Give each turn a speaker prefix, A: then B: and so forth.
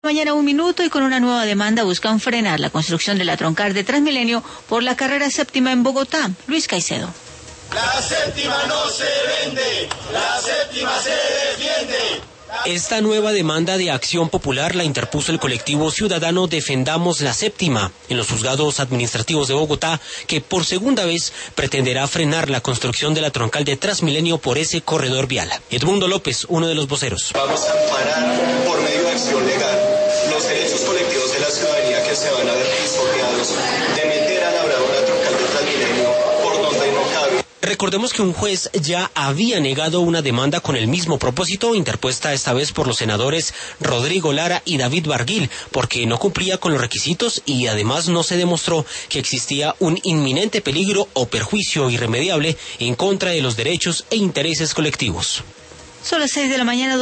A: Mañana 1 minuto y con una nueva demanda buscan frenar la construcción de la troncal de Transmilenio por la carrera séptima en Bogotá. Luis Caicedo.
B: La séptima no se vende, la séptima se defiende.
C: Esta nueva demanda de acción popular la interpuso el colectivo ciudadano Defendamos la Séptima en los juzgados administrativos de Bogotá, que por segunda vez pretenderá frenar la construcción de la troncal de Transmilenio por ese corredor vial. Edmundo López, uno de los voceros.
D: Vamos a amparar por medio de acción legal los derechos colectivos de la ciudadanía que se van a ver pisoteados de meter a labrar una troncal de Transmilenio por donde no cabe.
C: Recordemos que un juez ya había negado una demanda con el mismo propósito, interpuesta esta vez por los senadores Rodrigo Lara y David Barguil, porque no cumplía con los requisitos y además no se demostró que existía un inminente peligro o perjuicio irremediable en contra de los derechos e intereses colectivos.
A: Son las 6 de la mañana.